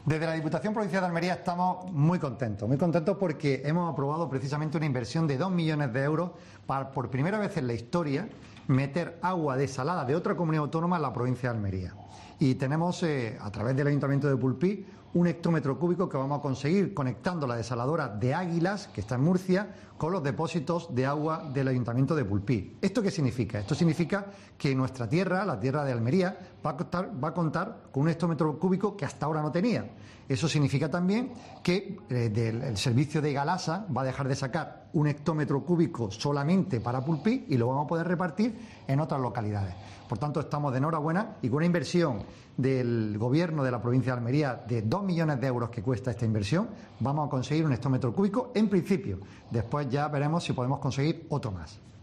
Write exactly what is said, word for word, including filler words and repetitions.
Desde la Diputación Provincial de Almería estamos muy contentos, muy contentos porque hemos aprobado precisamente una inversión de dos millones de euros para, por primera vez en la historia, meter agua desalada de otra comunidad autónoma en la provincia de Almería. Y tenemos, eh, a través del Ayuntamiento de Pulpí, un hectómetro cúbico que vamos a conseguir conectando la desaladora de Águilas, que está en Murcia, con los depósitos de agua del Ayuntamiento de Pulpí. ¿Esto qué significa? Esto significa que nuestra tierra, la tierra de Almería, va a contar, va a contar con un hectómetro cúbico que hasta ahora no tenía. Eso significa también que eh, del el servicio de Galasa va a dejar de sacar un hectómetro cúbico solamente para Pulpí y lo vamos a poder repartir en otras localidades. Por tanto, estamos de enhorabuena y con una inversión del Gobierno de la provincia de Almería de dos millones de euros que cuesta esta inversión, vamos a conseguir un hectómetro cúbico en principio. Después ya veremos si podemos conseguir otro más.